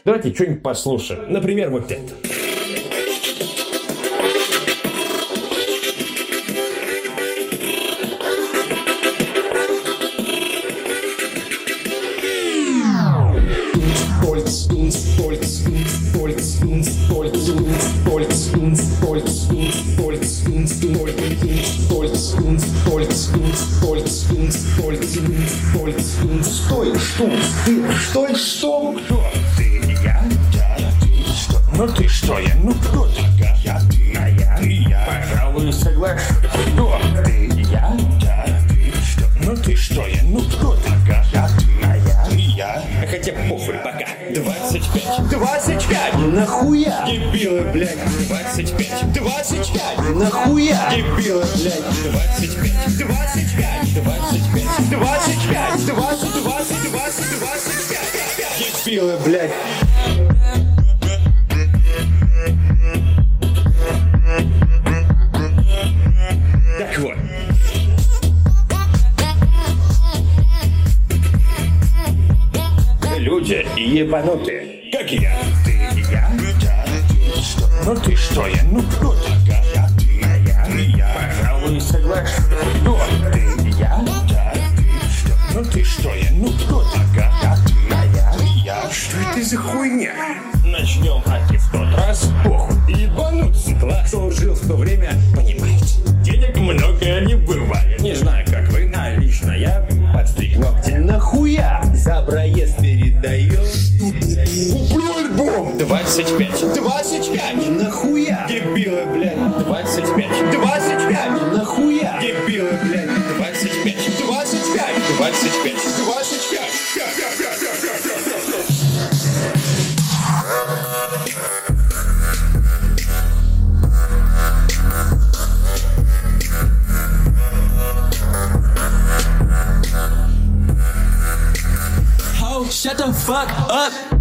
Давайте что-нибудь послушаем. Например, вот это. Стой, что? Кто? Ты, я, ты, что? Ну ты что, я, ну кто ты? Я, ты, а я, ты, я. Пожалуй, соглашусь. Кто? Ты, я, ты, что? Ну ты что, я, ну кто ты? Я, ты, а я, ты, я. Хотя похуй пока. 25. 25! Нахуя? Дебилы, блядь. 25. 25! Нахуя? Дебилы, блядь. 25. 25! 25. 25! 25! Дебилы, блядь. Так вот. Люди ебанутые, как я. Ты, я, ты, что? Ну ты что, я, ну кто ты? Я, ты, а я, ты, я. Пожалуй, соглашусь. Кто? Ты, я, ты, что? Ну ты что, я, ну кто ты? Я, ты, а я, ты, я. Что это за хуйня? Начнем аки в тот раз. Похуй, ебануться. Класс. Кто жил в то время, понимаете. Денег много не бывает. Не знаю, как вы, а лично я подстриг ногти. Нахуя? За проезд передаю. Куплю альбом. 25. 25! Нахуя? Дебилы, блядь. 25. 25! Нахуя? Дебилы, блядь. 25. 25! 25. 25! Shut the fuck up.